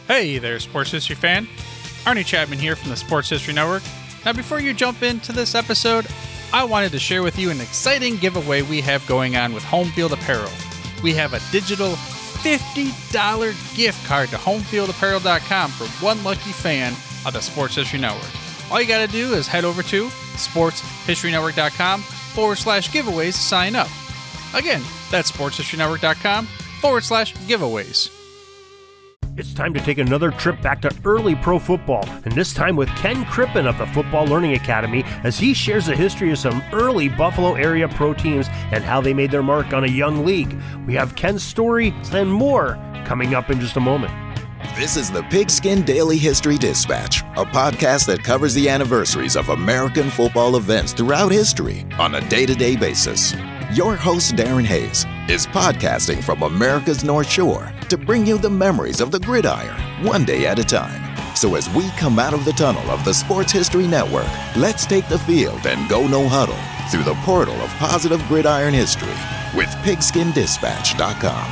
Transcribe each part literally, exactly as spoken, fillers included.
Hey there, Sports History fan. Arnie Chapman here from the Sports History Network. Now, before you jump into this episode, I wanted to share with you an exciting giveaway we have going on with Home Field Apparel. We have a digital fifty dollars gift card to home field apparel dot com for one lucky fan of the Sports History Network. All you got to do is head over to sports history network dot com forward slash giveaways to sign up. Again, that's sports history network dot com forward slash giveaways. It's time to take another trip back to early pro football, and this time with Ken Crippen of the Football Learning Academy as he shares the history of some early Buffalo area pro teams and how they made their mark on a young league. We have Ken's story and more coming up in just a moment. This is the Pigskin Daily History Dispatch, a podcast that covers the anniversaries of American football events throughout history on a day-to-day basis. Your host, Darren Hayes, is podcasting from America's North Shore to bring you the memories of the gridiron, one day at a time. So as we come out of the tunnel of the Sports History Network, let's take the field and go no huddle through the portal of positive gridiron history with pigskin dispatch dot com.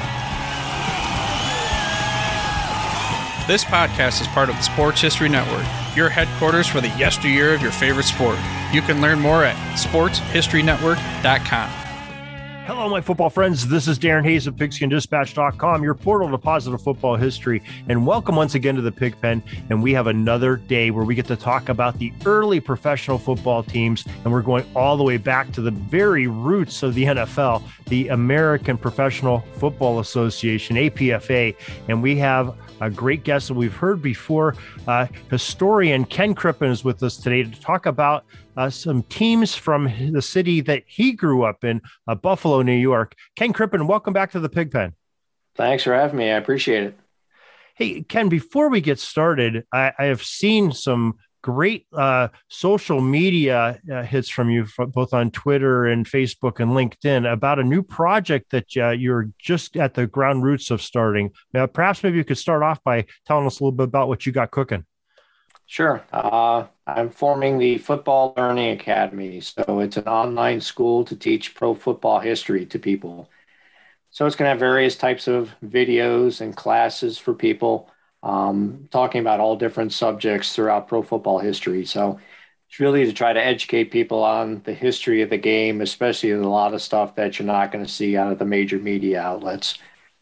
This podcast is part of the Sports History Network, your headquarters for the yesteryear of your favorite sport. You can learn more at sports history network dot com. Hello, my football friends. This is Darren Hayes of pigskin dispatch dot com, your portal to positive football history. And welcome once again to the Pig Pen. And we have another day where we get to talk about the early professional football teams. And we're going all the way back to the very roots of the N F L, the American Professional Football Association, A P F A. And we have a great guest that we've heard before. Uh, historian Ken Crippen is with us today to talk about uh, some teams from the city that he grew up in, uh, Buffalo, New York. Ken Crippen, welcome back to the Pig Pen. Thanks for having me. I appreciate it. Hey, Ken, before we get started, I, I have seen some great uh, social media uh, hits from you, from both on Twitter and Facebook and LinkedIn, about a new project that uh, you're just at the ground roots of starting. Now, perhaps maybe you could start off by telling us a little bit about what you got cooking. Sure. Uh, I'm forming the Football Learning Academy. So it's an online school to teach pro football history to people. So it's going to have various types of videos and classes for people, um, talking about all different subjects throughout pro football history. So it's really to try to educate people on the history of the game, especially a lot of stuff that you're not going to see out of the major media outlets.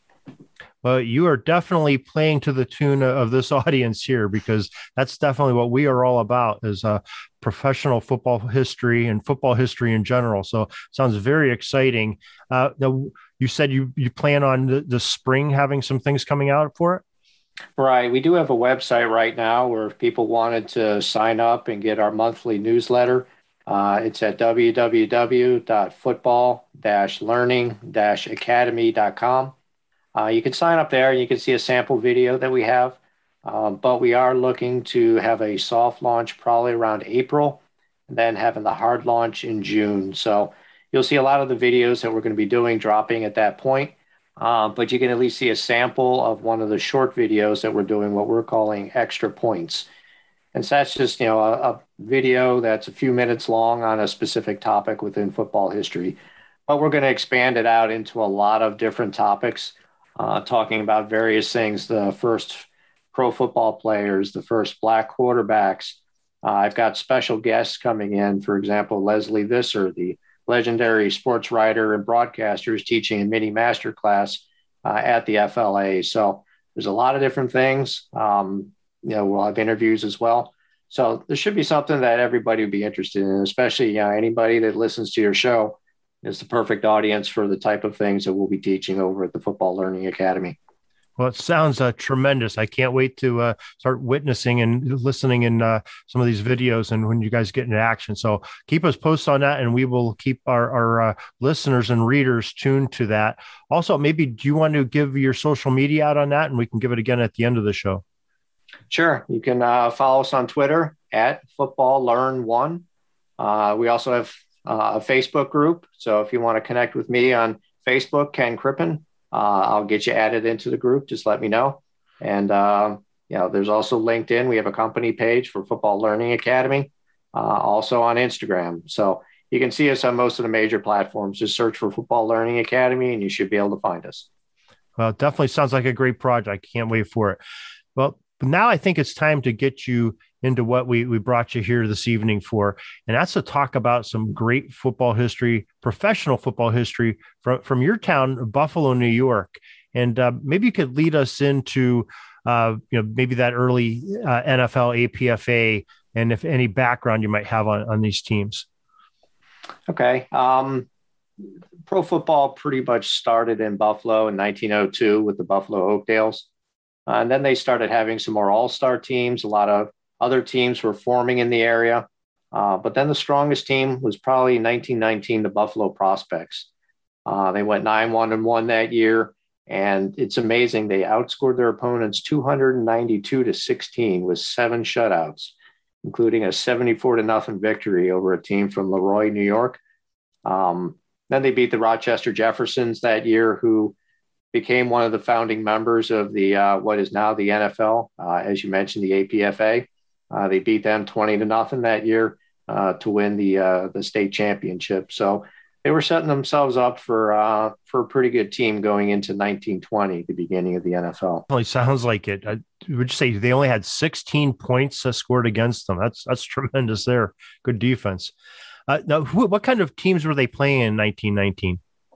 Well, you are definitely playing to the tune of this audience here, because that's definitely what we are all about, is uh, professional football history and football history in general. So sounds very exciting. Uh, now, you said you, you plan on the, the spring having some things coming out for it? Right. We do have a website right now where if people wanted to sign up and get our monthly newsletter, uh, it's at w w w dot football dash learning dash academy dot com. Uh, you can sign up there and you can see a sample video that we have, um, but we are looking to have a soft launch probably around April, and then having the hard launch in June. So you'll see a lot of the videos that we're going to be doing dropping at that point, uh, but you can at least see a sample of one of the short videos that we're doing, what we're calling extra points. And so that's just, you know, a, a video that's a few minutes long on a specific topic within football history, but we're going to expand it out into a lot of different topics. Uh, talking about various things, the first pro football players, the first black quarterbacks. Uh, I've got special guests coming in. For example, Leslie Visser, the legendary sports writer and broadcaster, is teaching a mini masterclass uh, at the F L A. So there's a lot of different things. Um, you know, we'll have interviews as well. So there should be something that everybody would be interested in, especially, you know, anybody that listens to your show is the perfect audience for the type of things that we'll be teaching over at the Football Learning Academy. Well, it sounds uh, tremendous. I can't wait to uh, start witnessing and listening in uh, some of these videos and when you guys get into action. So keep us posted on that, and we will keep our, our uh, listeners and readers tuned to that. Also, maybe do you want to give your social media out on that, and we can give it again at the end of the show? Sure. You can uh, follow us on Twitter at Football Learn One. Uh, we also have Uh, a Facebook group. So if you want to connect with me on Facebook, Ken Crippen, uh, I'll get you added into the group. Just let me know. And, uh, you know, there's also LinkedIn. We have a company page for Football Learning Academy, uh, also on Instagram. So you can see us on most of the major platforms. Just search for Football Learning Academy and you should be able to find us. Well, it definitely sounds like a great project. I can't wait for it. Well, now I think it's time to get you into what we, we brought you here this evening for, and that's to talk about some great football history, professional football history from, from your town, Buffalo, New York. And uh, maybe you could lead us into, uh, you know, maybe that early uh, N F L, A P F A, and if any background you might have on, on these teams. Okay. Um, pro football pretty much started in Buffalo in nineteen oh two with the Buffalo Oakdales. Uh, and then they started having some more all-star teams. A lot of other teams were forming in the area. Uh, but then the strongest team was probably in nineteen nineteen, the Buffalo Prospects. Uh, they went nine one and one that year. And it's amazing. They outscored their opponents two hundred ninety-two to sixteen with seven shutouts, including a seventy-four to nothing victory over a team from Leroy, New York. Um, then they beat the Rochester Jeffersons that year, who became one of the founding members of the uh, what is now the N F L, uh, as you mentioned, the A P F A. Uh, they beat them twenty to nothing that year uh, to win the uh, the state championship. So they were setting themselves up for uh, for a pretty good team going into nineteen twenty, the beginning of the N F L. Well, it sounds like it. I would you say they only had sixteen points uh, scored against them. That's that's tremendous there. Good defense. Uh, now, who, what kind of teams were they playing in nineteen nineteen?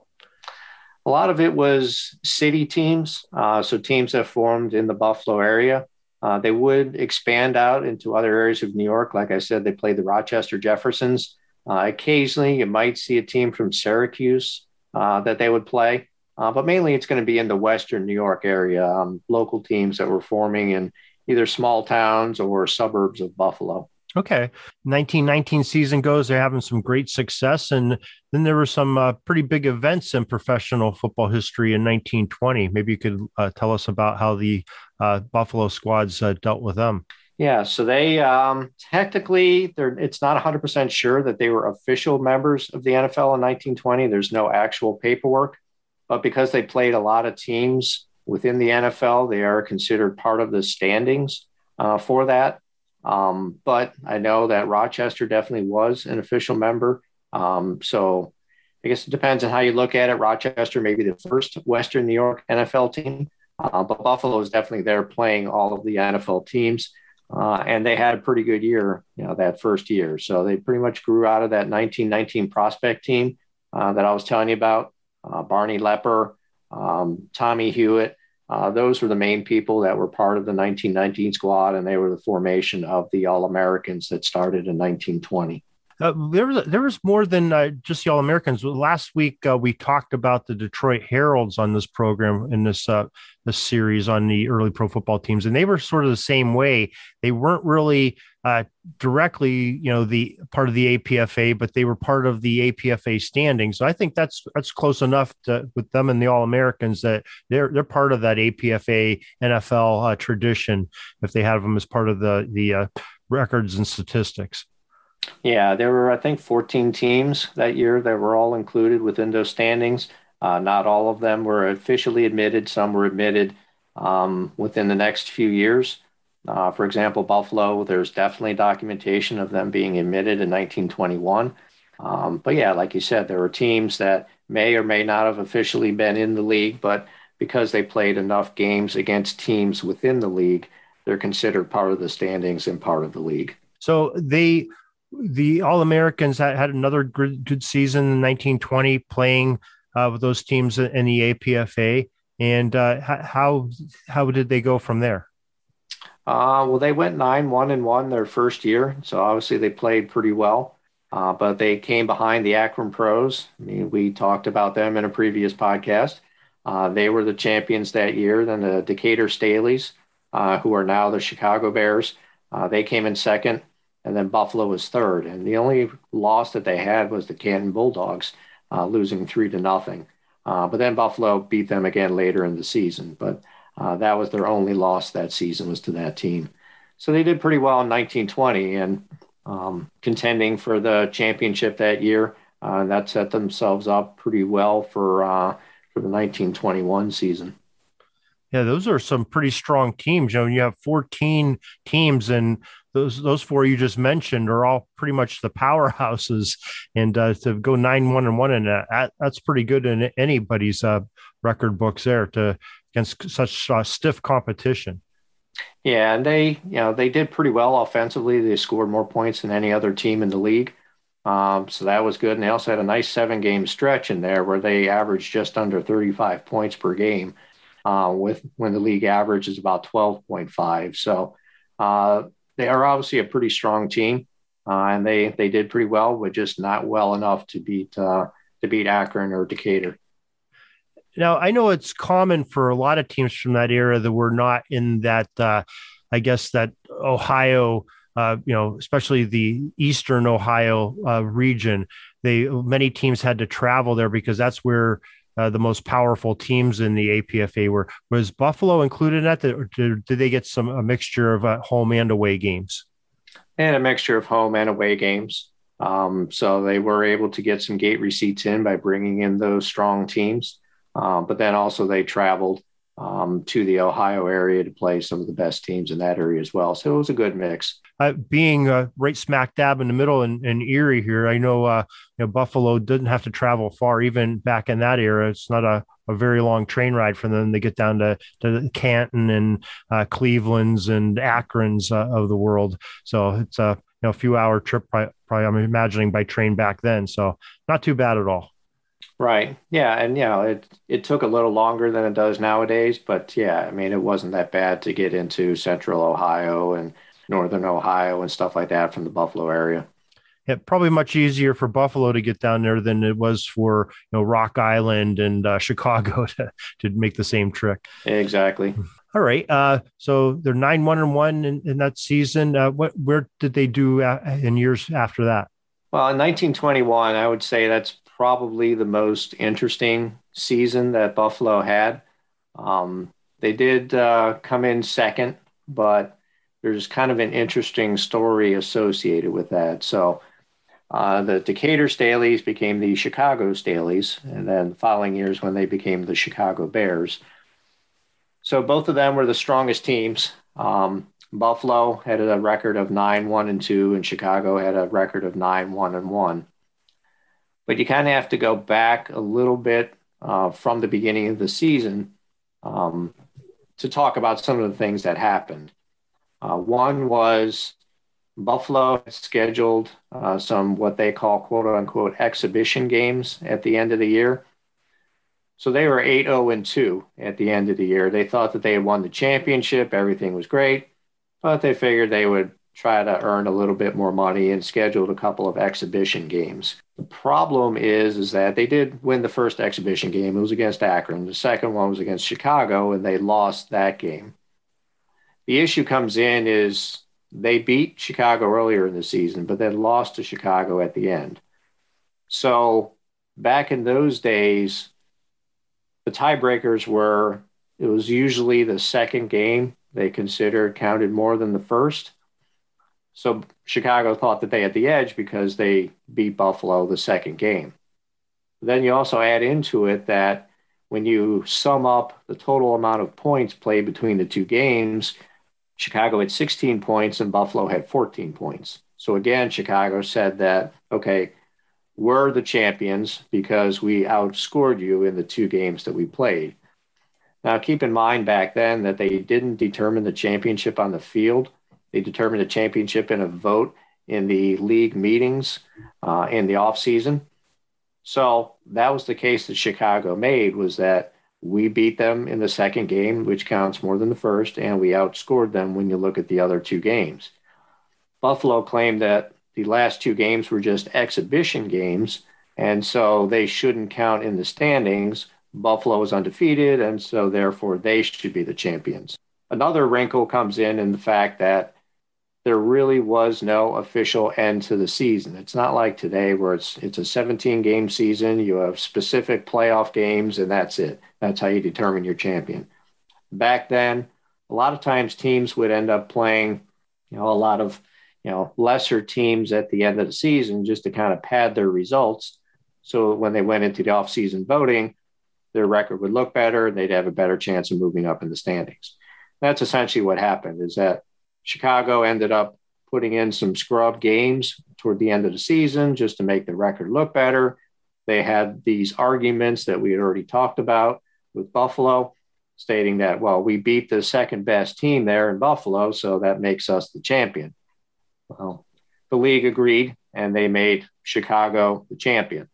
A lot of it was city teams, uh, so teams that formed in the Buffalo area. Uh, they would expand out into other areas of New York. Like I said, they played the Rochester Jeffersons. Uh, occasionally, you might see a team from Syracuse uh, that they would play, uh, but mainly it's going to be in the Western New York area, um, local teams that were forming in either small towns or suburbs of Buffalo. Okay. nineteen nineteen season goes, they're having some great success. And then there were some uh, pretty big events in professional football history in nineteen twenty. Maybe you could uh, tell us about how the uh, Buffalo squads uh, dealt with them. Yeah, so they um, technically, they're, it's not one hundred percent sure that they were official members of the N F L in nineteen twenty. There's no actual paperwork, but because they played a lot of teams within the N F L, they are considered part of the standings uh, for that. Um, but I know that Rochester definitely was an official member. Um, so I guess it depends on how you look at it. Rochester may be the first Western New York N F L team, uh, but Buffalo is definitely there playing all of the N F L teams. Uh, and they had a pretty good year, you know, that first year. So they pretty much grew out of that nineteen nineteen prospect team uh, that I was telling you about. Uh, Barney Lepper, um, Tommy Hewitt. Uh, those were the main people that were part of the nineteen nineteen squad, and they were the formation of the All-Americans that started in nineteen twenty. Uh, there was there was more than uh, just the All-Americans. Last week uh, we talked about the Detroit Heralds on this program in this uh, this series on the early pro football teams, and they were sort of the same way. They weren't really uh, directly, you know, the part of the A P F A, but they were part of the A P F A standing. So I think that's that's close enough to, with them and the All-Americans that they're they're part of that A P F A N F L uh, tradition if they have them as part of the the uh, records and statistics. Yeah, there were, I think, fourteen teams that year that were all included within those standings. Uh, not all of them were officially admitted. Some were admitted um, within the next few years. Uh, for example, Buffalo, there's definitely documentation of them being admitted in nineteen twenty-one. Um, but yeah, like you said, there were teams that may or may not have officially been in the league, but because they played enough games against teams within the league, they're considered part of the standings and part of the league. So they... The All-Americans had, had another good, good season in nineteen twenty playing uh, with those teams in the A P F A. And uh, how how did they go from there? Uh, well, they went nine one and one their first year. So obviously they played pretty well, uh, but they came behind the Akron Pros. I mean, we talked about them in a previous podcast. Uh, they were the champions that year. Then the Decatur Staleys, uh, who are now the Chicago Bears, uh, they came in second. And then Buffalo was third. And the only loss that they had was the Canton Bulldogs, uh, losing three to nothing. Uh, but then Buffalo beat them again later in the season. But uh, that was their only loss that season, was to that team. So they did pretty well in nineteen twenty and um, contending for the championship that year. Uh, and that set themselves up pretty well for uh, for the nineteen twenty-one season. Yeah, those are some pretty strong teams. You know, you have fourteen teams, and those those four you just mentioned are all pretty much the powerhouses. And uh, to go nine one and one in that, that's pretty good in anybody's uh, record books there to against such uh, stiff competition. Yeah, and they, you know, they did pretty well offensively. They scored more points than any other team in the league. Um, so that was good. And they also had a nice seven game stretch in there where they averaged just under thirty-five points per game, uh, with when the league average is about twelve point five. So uh, they are obviously a pretty strong team, uh, and they they did pretty well, but just not well enough to beat uh, to beat Akron or Decatur. Now, I know it's common for a lot of teams from that era that were not in that, uh, I guess, that Ohio, uh, you know, especially the Eastern Ohio uh, region. They many teams had to travel there because that's where uh, the most powerful teams in the A P F A were. Was Buffalo included in that, or did, did they get some a mixture of uh, home and away games? And a mixture of home and away games. Um, so they were able to get some gate receipts in by bringing in those strong teams. Um, but then also they traveled um, to the Ohio area to play some of the best teams in that area as well. So it was a good mix. Uh, being uh, right smack dab in the middle in, in Erie here, I know, uh, you know Buffalo didn't have to travel far, even back in that era. It's not a, a very long train ride for them to get down to, to Canton and uh, Cleveland's and Akron's uh, of the world. So it's a you know, a few hour trip, probably, probably I'm imagining by train back then. So not too bad at all. Right. Yeah. And, you know, it, it took a little longer than it does nowadays. But, yeah, I mean, it wasn't that bad to get into central Ohio and northern Ohio and stuff like that from the Buffalo area. Yeah, probably much easier for Buffalo to get down there than it was for you know Rock Island and uh, Chicago to, to make the same trick. Exactly. All right. Uh, so they're nine one and one in, in that season. Uh, what where did they do uh, in years after that? Well, in nineteen twenty-one, I would say that's probably the most interesting season that Buffalo had. Um, they did uh, come in second, but there's kind of an interesting story associated with that. So uh, the Decatur Staleys became the Chicago Staleys, and then the following years when they became the Chicago Bears. So both of them were the strongest teams. Um, Buffalo had a record of nine one and two, and Chicago had a record of nine one and one. But you kind of have to go back a little bit uh, from the beginning of the season um, to talk about some of the things that happened. Uh, one was Buffalo had scheduled uh, some what they call quote unquote exhibition games at the end of the year. So they were eight oh and two at the end of the year. They thought that they had won the championship. Everything was great, but they figured they would try to earn a little bit more money and scheduled a couple of exhibition games. The problem is, is that they did win the first exhibition game. It was against Akron. The second one was against Chicago, and they lost that game. The issue comes in is they beat Chicago earlier in the season, but then lost to Chicago at the end. So back in those days, the tiebreakers were, it was usually the second game they considered counted more than the first. So Chicago thought that they had the edge because they beat Buffalo the second game. Then you also add into it that when you sum up the total amount of points played between the two games, Chicago had sixteen points and Buffalo had fourteen points. So again, Chicago said that, okay, we're the champions because we outscored you in the two games that we played. Now, keep in mind back then that they didn't determine the championship on the field. They determined the championship in a vote in the league meetings uh, in the offseason. So that was the case that Chicago made, was that we beat them in the second game, which counts more than the first, and we outscored them when you look at the other two games. Buffalo claimed that the last two games were just exhibition games, and so they shouldn't count in the standings. Buffalo is undefeated, and so therefore they should be the champions. Another wrinkle comes in in the fact that there really was no official end to the season. It's not like today where it's it's a seventeen-game season. You have specific playoff games, and that's it. That's how you determine your champion. Back then, a lot of times teams would end up playing, you know, a lot of, you know, lesser teams at the end of the season just to kind of pad their results. So when they went into the off-season voting, their record would look better and they'd have a better chance of moving up in the standings. That's essentially what happened, is that Chicago ended up putting in some scrub games toward the end of the season just to make the record look better. They had these arguments that we had already talked about with Buffalo. stating that, well, we beat the second best team there in Buffalo, so that makes us the champion. Well, the league agreed, and they made Chicago the champion.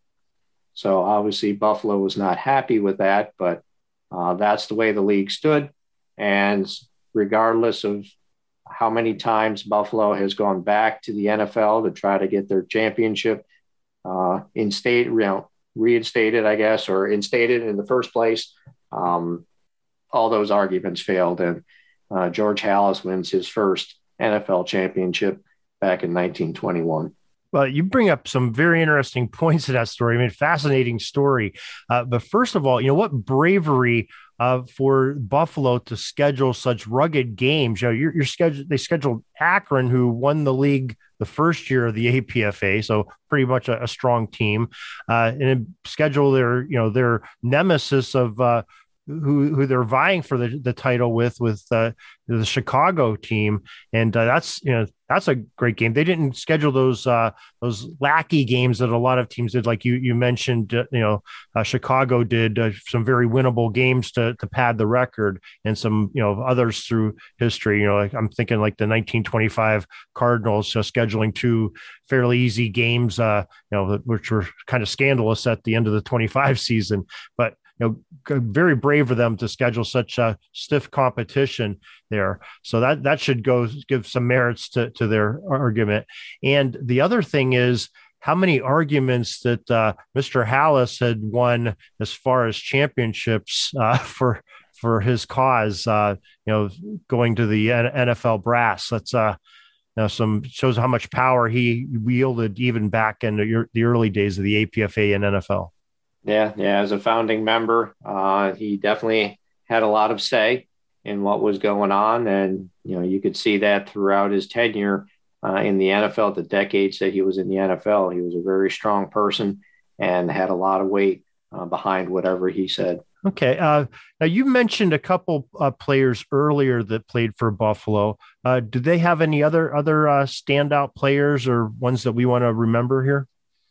So obviously Buffalo was not happy with that, but uh, that's the way the league stood. And regardless of how many times Buffalo has gone back to the N F L to try to get their championship uh, instate, you know, reinstated, I guess, or instated in the first place, um, all those arguments failed. And uh, George Halas wins his first N F L championship back in nineteen twenty-one. Well, you bring up some very interesting points in that story. I mean, fascinating story. Uh, but first of all, you know, what bravery uh, for Buffalo to schedule such rugged games. You know, you're, you're scheduled, they scheduled Akron, who won the league the first year of the A P F A, so pretty much a, a strong team, uh, and schedule their, you know, their nemesis of uh, who who they're vying for the, the title with, with uh, the Chicago team. And uh, that's, you know, that's a great game. They didn't schedule those uh, those lackey games that a lot of teams did. Like you you mentioned, uh, you know, uh, Chicago did uh, some very winnable games to to pad the record, and some, you know, others through history. You know, like I'm thinking like the nineteen twenty-five Cardinals uh, scheduling two fairly easy games, uh, you know, which were kind of scandalous at the end of the twenty-five season, but you know, very brave of them to schedule such a stiff competition there. So that that should go give some merits to, to their argument. And the other thing is how many arguments that uh, Mister Halas had won as far as championships uh, for for his cause. Uh, you know, going to the N F L brass. That's uh, you know, some shows how much power he wielded even back in the, the early days of the A P F A and N F L. Yeah, yeah. As a founding member, uh, he definitely had a lot of say in what was going on. And, you know, you could see that throughout his tenure uh, in the N F L, the decades that he was in the N F L. He was a very strong person and had a lot of weight uh, behind whatever he said. Okay. Uh, now, you mentioned a couple uh, players earlier that played for Buffalo. Uh, do they have any other, other uh, standout players or ones that we want to remember here?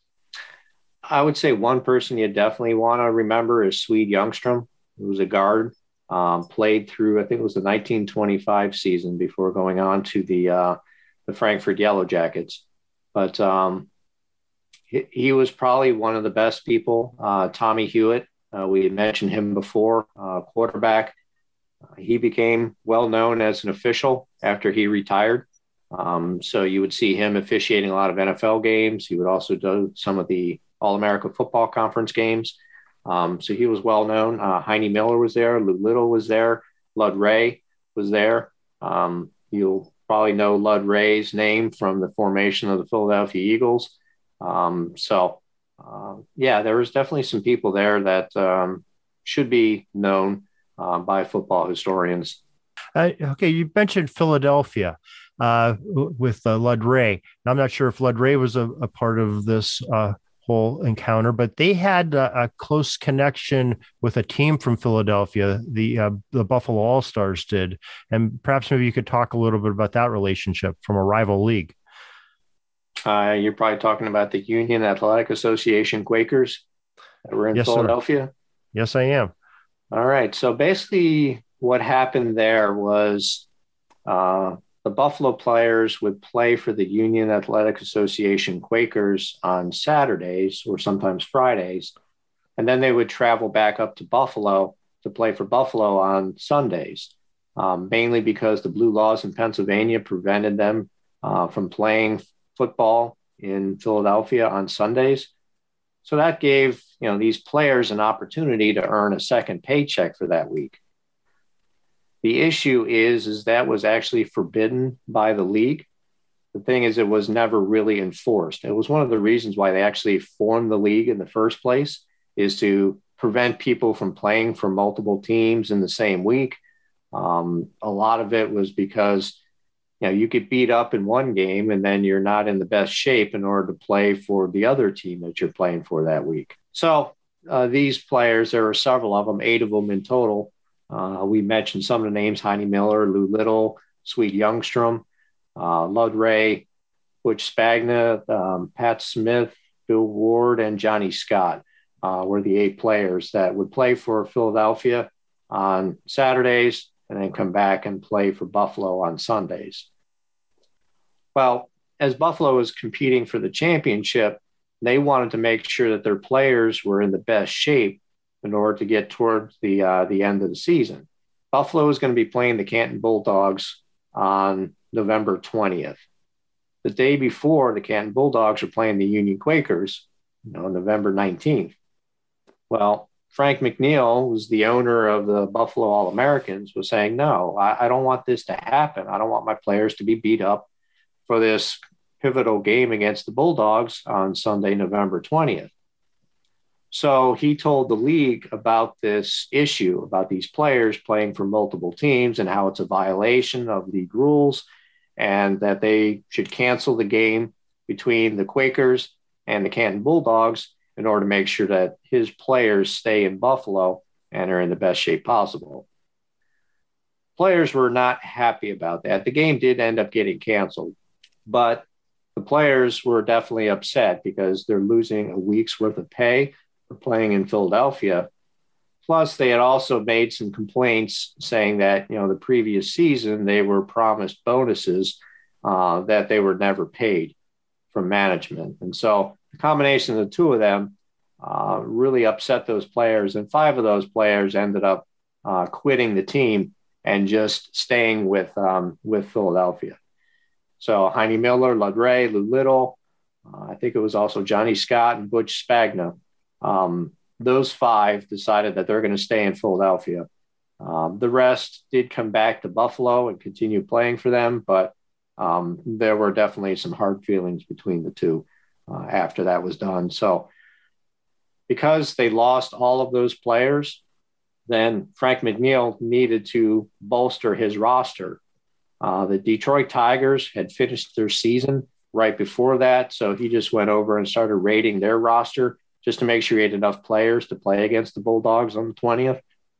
I would say one person you definitely want to remember is Swede Youngstrom, who was a guard, um, played through, I think it was the nineteen twenty-five season before going on to the uh, the Frankfurt Yellow Jackets. But um, he, he was probably one of the best people. Uh, Tommy Hewitt, uh, we had mentioned him before, uh, quarterback. Uh, he became well known as an official after he retired. Um, so you would see him officiating a lot of N F L games. He would also do some of the All-America Football Conference games. Um, so he was well known. Uh, Heine Miller was there. Lou Little was there. Lud Ray was there. Um, you'll probably know Lud Ray's name from the formation of the Philadelphia Eagles. Um, so, uh, yeah, there was definitely some people there that um, should be known uh, by football historians. Uh, okay, you mentioned Philadelphia uh, with uh, Lud Ray. Now, I'm not sure if Lud Ray was a, a part of this uh whole encounter, but they had a, a close connection with a team from Philadelphia, the uh, the Buffalo All-Stars did. And perhaps maybe you could talk a little bit about that relationship from a rival league. Uh, you're probably talking about the Union Athletic Association Quakers that were in Yes, Philadelphia. Sir. Yes, I am. All right. So basically what happened there was uh, the Buffalo players would play for the Union Athletic Association Quakers on Saturdays or sometimes Fridays. And then they would travel back up to Buffalo to play for Buffalo on Sundays, um, mainly because the blue laws in Pennsylvania prevented them uh, from playing football in Philadelphia on Sundays. So that gave, you know, these players an opportunity to earn a second paycheck for that week. The issue is, is that was actually forbidden by the league. The thing is, it was never really enforced. It was one of the reasons why they actually formed the league in the first place, is to prevent people from playing for multiple teams in the same week. Um, a lot of it was because, you know, you get beat up in one game and then you're not in the best shape in order to play for the other team that you're playing for that week. So uh, these players, there were several of them, eight of them in total. Uh, we mentioned some of the names: Heine Miller, Lou Little, Swede Youngstrom, uh, Lud Ray, Butch Spagna, um, Pat Smith, Bill Ward, and Johnny Scott uh, were the eight players that would play for Philadelphia on Saturdays and then come back and play for Buffalo on Sundays. Well, as Buffalo was competing for the championship, they wanted to make sure that their players were in the best shape in order to get towards the uh, the end of the season. Buffalo is going to be playing the Canton Bulldogs on November twentieth. The day before, the Canton Bulldogs are playing the Union Quakers, you know, November nineteenth. Well, Frank McNeil, who's the owner of the Buffalo All-Americans, was saying, no, I, I don't want this to happen. I don't want my players to be beat up for this pivotal game against the Bulldogs on Sunday, November twentieth. So he told the league about this issue, about these players playing for multiple teams and how it's a violation of league rules and that they should cancel the game between the Quakers and the Canton Bulldogs in order to make sure that his players stay in Buffalo and are in the best shape possible. Players were not happy about that. The game did end up getting canceled, but the players were definitely upset because they're losing a week's worth of pay for playing in Philadelphia. Plus, they had also made some complaints saying that, you know, the previous season they were promised bonuses uh, that they were never paid from management. And so the combination of the two of them uh, really upset those players. And five of those players ended up uh, quitting the team and just staying with um, with Philadelphia. So Heine Miller, Lud Ray, Lou Little, uh, I think it was also Johnny Scott and Butch Spagna. Um, those five decided that they're going to stay in Philadelphia. Um, the rest did come back to Buffalo and continue playing for them, but um, there were definitely some hard feelings between the two uh, after that was done. So because they lost all of those players, then Frank McNeil needed to bolster his roster. Uh, the Detroit Tigers had finished their season right before that, so he just went over and started rating their roster just to make sure he had enough players to play against the Bulldogs on the twentieth.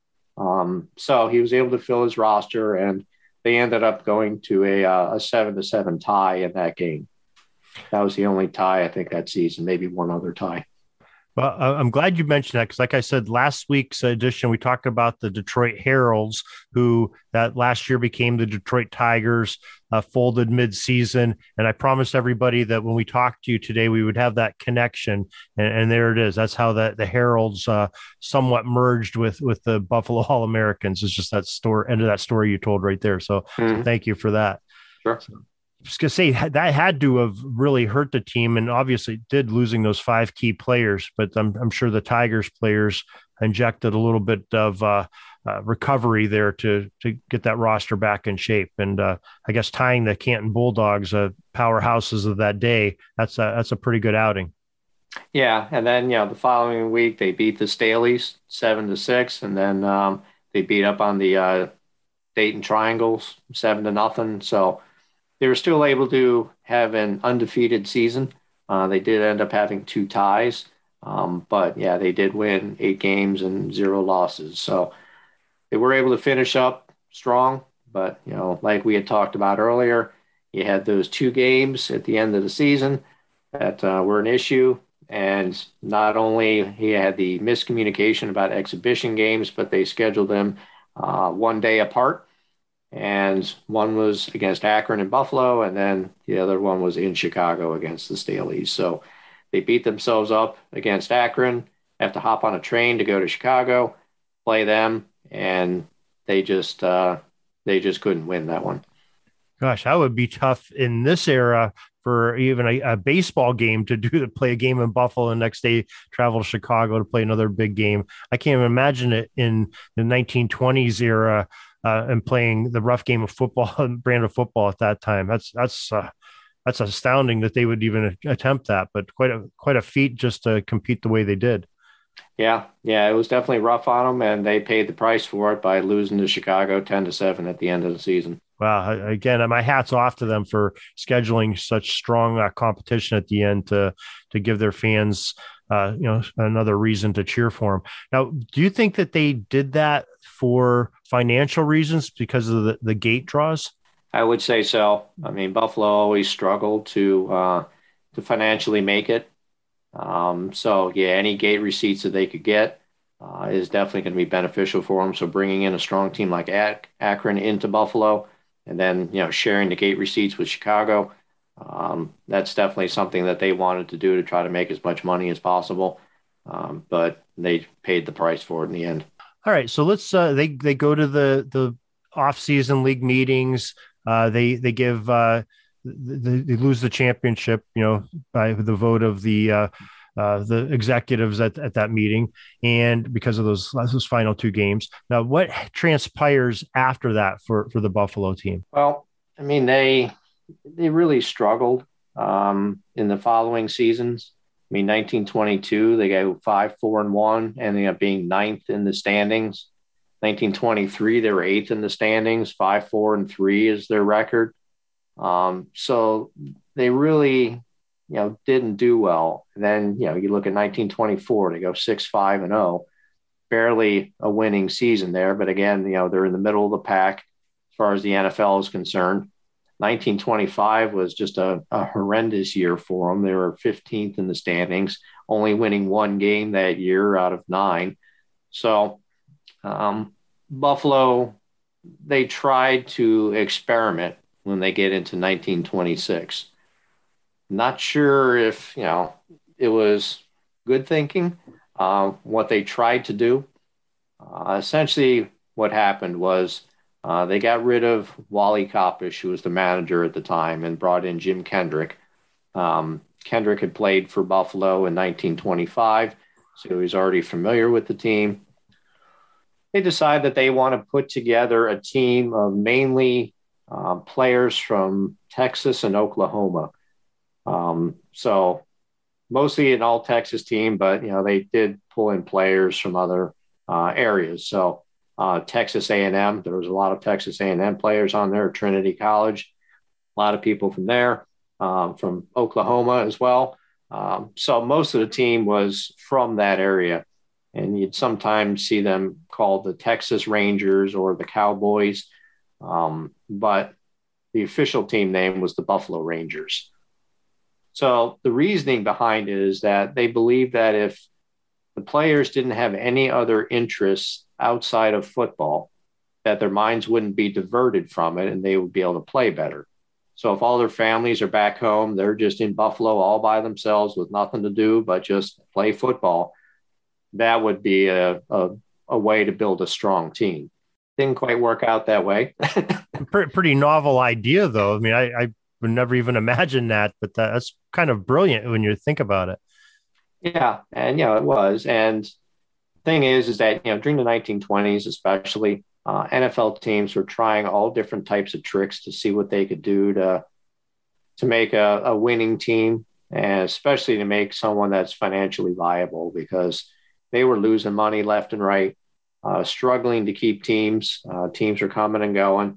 Um, so he was able to fill his roster, and they ended up going to a, uh, a seven to seven tie in that game. That was the only tie, I think, that season, maybe one other tie. Well, I'm glad you mentioned that because, like I said, last week's edition, we talked about the Detroit Heralds, who that last year became the Detroit Tigers, uh, folded mid-season. And I promised everybody that when we talked to you today, we would have that connection. And, and there it is. That's how the, the Heralds uh, somewhat merged with, with the Buffalo All-Americans. It's just that story, end of that story you told right there. So, mm-hmm. so thank you for that. Sure. So, I was going to say that had to have really hurt the team, and obviously did, losing those five key players. But I'm, I'm sure the Tigers players injected a little bit of uh, uh, recovery there to to get that roster back in shape. And uh, I guess tying the Canton Bulldogs, uh, powerhouses of that day, that's a, that's a pretty good outing. Yeah, and then you know the following week they beat the Staleys seven to six, and then um, they beat up on the uh, Dayton Triangles seven to nothing. So they were still able to have an undefeated season. Uh, they did end up having two ties, um, but yeah, they did win eight games and zero losses. So they were able to finish up strong. But you know, like we had talked about earlier, you had those two games at the end of the season that uh, were an issue. And not only he had the miscommunication about exhibition games, but they scheduled them uh, one day apart. And one was against Akron and Buffalo, and then the other one was in Chicago against the Staleys. So they beat themselves up against Akron, have to hop on a train to go to Chicago, play them, and they just uh, they just couldn't win that one. Gosh, that would be tough in this era for even a, a baseball game to do to play a game in Buffalo and the next day travel to Chicago to play another big game. I can't even imagine it in the nineteen twenties era. Uh, and playing the rough game of football, brand of football at that time. That's that's uh, that's astounding that they would even attempt that, but quite a quite a feat just to compete the way they did. Yeah, yeah, it was definitely rough on them, and they paid the price for it by losing to Chicago ten to seven at the end of the season. Wow! Again, my hat's off to them for scheduling such strong uh, competition at the end to to give their fans, uh, you know, another reason to cheer for them. Now, do you think that they did that for financial reasons because of the, the gate draws? I would say so. I mean, Buffalo always struggled to uh, to financially make it. Um, so yeah, any gate receipts that they could get, uh, is definitely going to be beneficial for them. So bringing in a strong team like Ak- Akron into Buffalo, and then, you know, sharing the gate receipts with Chicago, um, that's definitely something that they wanted to do to try to make as much money as possible. Um, but they paid the price for it in the end. All right, so let's uh, they they go to the the off-season league meetings. Uh, they they give uh, they, they lose the championship, you know, by the vote of the uh, uh, the executives at, at that meeting, and because of those those final two games. Now, what transpires after that for for the Buffalo team? Well, I mean, they they really struggled um, in the following seasons. I mean, nineteen twenty-two, they go five, four, and one, ending up being ninth in the standings. nineteen twenty-three, they were eighth in the standings. Five, four, and three is their record. Um, so they really, you know, didn't do well. And then, you know, you look at nineteen twenty-four, they go six, five, and zero. Barely a winning season there, but again, you know, they're in the middle of the pack as far as the N F L is concerned. nineteen twenty-five was just a, a horrendous year for them. They were fifteenth in the standings, only winning one game that year out of nine. So um, Buffalo, they tried to experiment when they get into nineteen twenty-six. Not sure if, you know, it was good thinking, uh, what they tried to do. Uh, essentially, what happened was Uh, they got rid of Wally Koppisch, who was the manager at the time, and brought in Jim Kendrick. Um, Kendrick had played for Buffalo in nineteen twenty-five, so he was already familiar with the team. They decide that they want to put together a team of mainly uh, players from Texas and Oklahoma. Um, so mostly an all-Texas team, but, you know, they did pull in players from other uh, areas. So Uh, Texas A and M. There was a lot of Texas A and M players on there, Trinity College, a lot of people from there, um, from Oklahoma as well. Um, so most of the team was from that area, and you'd sometimes see them called the Texas Rangers or the Cowboys, um, but the official team name was the Buffalo Rangers. So the reasoning behind it is that they believe that if the players didn't have any other interests outside of football, that their minds wouldn't be diverted from it and they would be able to play better. So if all their families are back home, they're just in Buffalo all by themselves with nothing to do but just play football, that would be a, a, a way to build a strong team. Didn't quite work out that way. Pretty novel idea, though. I mean, I, I would never even imagine that, but that's kind of brilliant when you think about it. Yeah, and, you know, it was. And thing is, is that, you know, during the nineteen twenties, especially, uh, N F L teams were trying all different types of tricks to see what they could do to to make a, a winning team, and especially to make someone that's financially viable, because they were losing money left and right, uh, struggling to keep teams. Uh, teams are coming and going,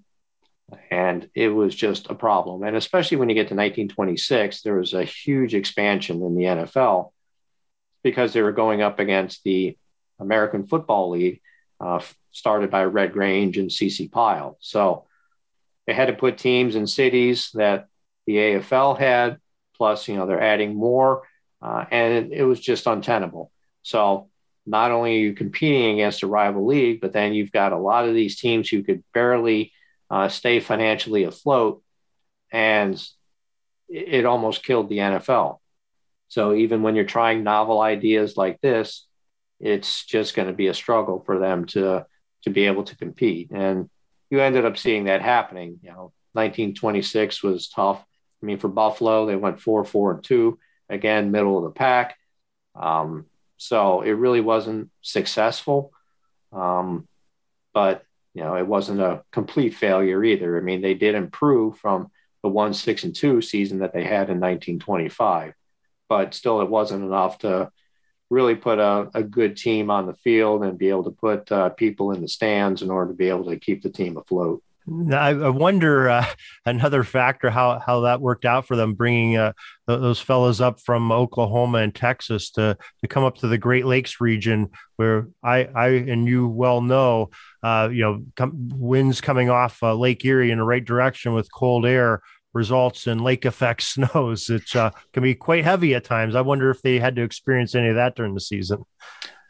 and it was just a problem. And especially when you get to nineteen twenty-six, there was a huge expansion in the N F L because they were going up against the American Football League, uh, started by Red Grange and C C Pyle. So they had to put teams in cities that the A F L had, plus, you know, they're adding more, uh, and it, it was just untenable. So not only are you competing against a rival league, but then you've got a lot of these teams who could barely uh, stay financially afloat, and it, it almost killed the N F L. So even when you're trying novel ideas like this, it's just going to be a struggle for them to to be able to compete. And you ended up seeing that happening. You know, nineteen twenty-six was tough. I mean, for Buffalo, they went four, four, and two, again, middle of the pack. Um, so it really wasn't successful. Um, but, you know, it wasn't a complete failure either. I mean, they did improve from the one, six, and two season that they had in nineteen twenty-five, but still it wasn't enough to really put a, a good team on the field and be able to put uh, people in the stands in order to be able to keep the team afloat. I, I wonder uh, another factor, how, how that worked out for them, bringing uh, th- those fellas up from Oklahoma and Texas to, to come up to the Great Lakes region, where I, I and you well know, uh, you know, com- winds coming off uh, Lake Erie in the right direction with cold air results in lake effect snows. It uh, can be quite heavy at times. I wonder if they had to experience any of that during the season.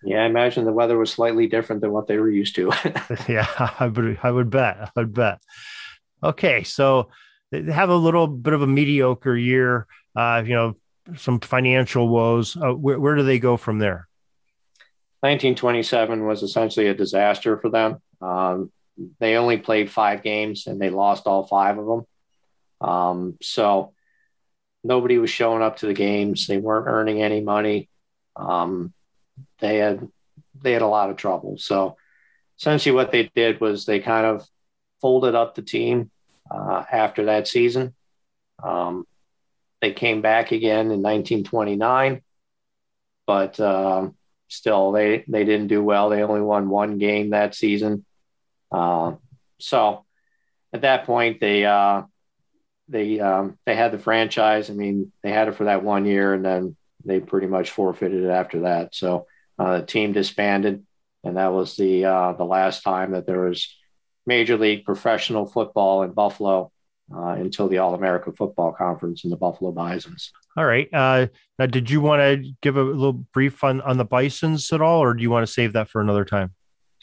Yeah, I imagine the weather was slightly different than what they were used to. Yeah, I would, I would bet. I would bet. Okay, so they have a little bit of a mediocre year, uh, you know, some financial woes. Uh, where, where do they go from there? nineteen twenty-seven was essentially a disaster for them. Um, they only played five games and they lost all five of them. Um, so nobody was showing up to the games. They weren't earning any money. Um, they had they had a lot of trouble. So essentially what they did was they kind of folded up the team uh, after that season. Um, they came back again in nineteen twenty-nine, but um, still they, they didn't do well. They only won one game that season. Uh, so at that point, they uh, they um, they had the franchise. I mean, they had it for that one year, and then they pretty much forfeited it after that. So uh, the team disbanded, and that was the uh, the last time that there was Major League professional football in Buffalo uh, until the All-America Football Conference and the Buffalo Bisons. All right. Uh, now, did you want to give a little brief on, on the Bisons at all, or do you want to save that for another time?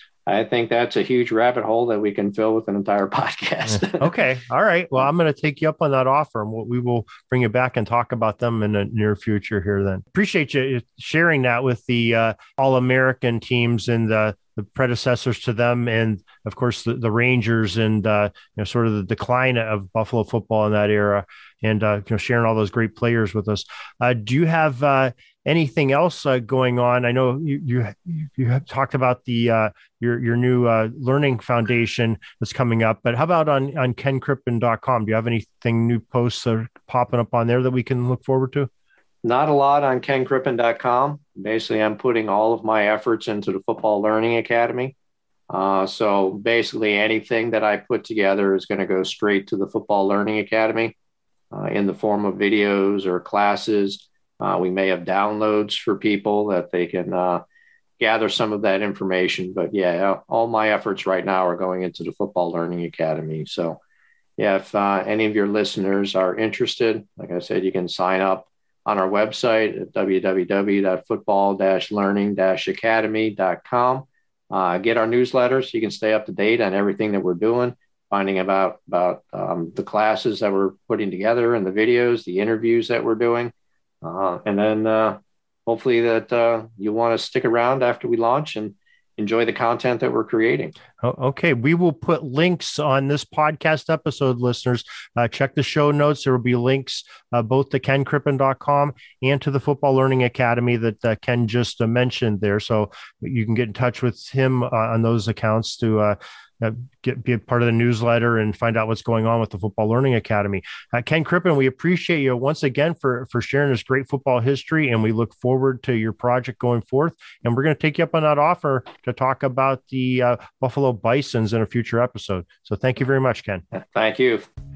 I think that's a huge rabbit hole that we can fill with an entire podcast. Okay. All right. Well, I'm going to take you up on that offer, and we will bring you back and talk about them in the near future here then. Appreciate you sharing that with the uh, All-American teams and the, the predecessors to them, and of course the, the Rangers, and uh, you know, sort of the decline of Buffalo football in that era, and uh, you know, sharing all those great players with us. Uh, do you have uh, anything else uh, going on? I know you you you have talked about the uh, your your new uh, learning foundation that's coming up, but how about on on ken crippen dot com? Do you have anything new posts that are popping up on there that we can look forward to? Not a lot on ken crippen dot com. Basically, I'm putting all of my efforts into the Football Learning Academy. Uh, so basically, anything that I put together is going to go straight to the Football Learning Academy uh, in the form of videos or classes. Uh, we may have downloads for people that they can uh, gather some of that information. But yeah, all my efforts right now are going into the Football Learning Academy. So yeah, if uh, any of your listeners are interested, like I said, you can sign up on our website at w w w dot football dash learning dash academy dot com. Uh, get our newsletters so you can stay up to date on everything that we're doing, finding about, about um, the classes that we're putting together and the videos, the interviews that we're doing. Uh, and then uh, hopefully that uh, you want to stick around after we launch and enjoy the content that we're creating. Okay. We will put links on this podcast episode, listeners. Uh, check the show notes. There will be links uh, both to ken crippen dot com and to the Football Learning Academy that uh, Ken just uh, mentioned there. So you can get in touch with him uh, on those accounts to uh, Uh, get be a part of the newsletter and find out what's going on with the Football Learning Academy. Uh, Ken Crippen, we appreciate you once again for, for sharing this great football history, and we look forward to your project going forth. And we're going to take you up on that offer to talk about the uh, Buffalo Bisons in a future episode. So thank you very much, Ken. Thank you.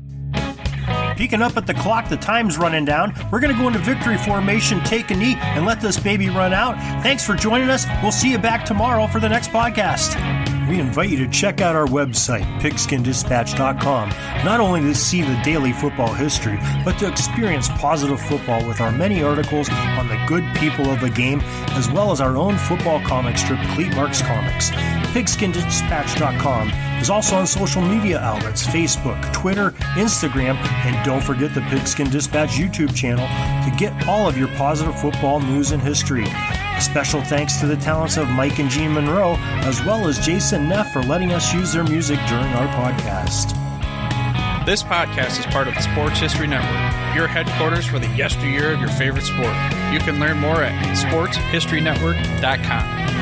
Peeking up at the clock, the time's running down. We're going to go into victory formation, take a knee, and let this baby run out. Thanks for joining us. We'll see you back tomorrow for the next podcast. We invite you to check out our website, pigskin dispatch dot com, not only to see the daily football history, but to experience positive football with our many articles on the good people of the game, as well as our own football comic strip, Cleat Marks Comics. pigskin dispatch dot com is also on social media outlets, Facebook, Twitter, Instagram, and don't forget the Pigskin Dispatch YouTube channel to get all of your positive football news and history. A special thanks to the talents of Mike and Jean Monroe, as well as Jason Neff for letting us use their music during our podcast. This podcast is part of the Sports History Network, your headquarters for the yesteryear of your favorite sport. You can learn more at sports history network dot com.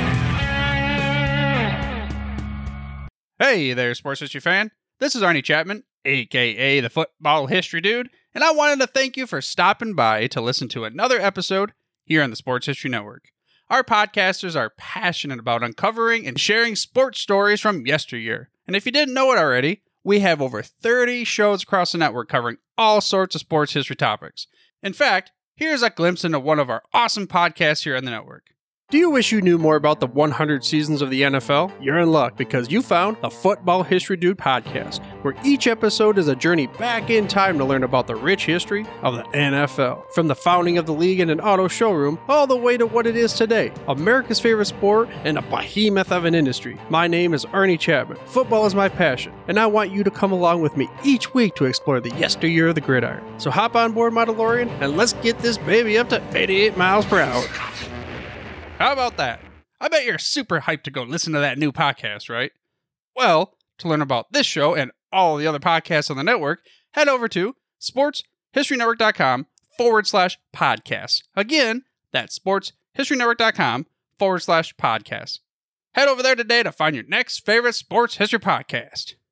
Hey there, sports history fan. This is Arnie Chapman, aka the Football History Dude, and I wanted to thank you for stopping by to listen to another episode here on the Sports History Network. Our podcasters are passionate about uncovering and sharing sports stories from yesteryear. And if you didn't know it already, we have over thirty shows across the network covering all sorts of sports history topics. In fact, here's a glimpse into one of our awesome podcasts here on the network. Do you wish you knew more about the one hundred seasons of the N F L? You're in luck because you found the Football History Dude podcast, where each episode is a journey back in time to learn about the rich history of the N F L. From the founding of the league in an auto showroom, all the way to what it is today, America's favorite sport and a behemoth of an industry. My name is Ernie Chapman. Football is my passion, and I want you to come along with me each week to explore the yesteryear of the gridiron. So hop on board my DeLorean and let's get this baby up to eighty-eight miles per hour. How about that? I bet you're super hyped to go listen to that new podcast, right? Well, to learn about this show and all the other podcasts on the network, head over to sportshistorynetwork.com forward slash podcasts. Again, that's sportshistorynetwork.com forward slash podcasts. Head over there today to find your next favorite sports history podcast.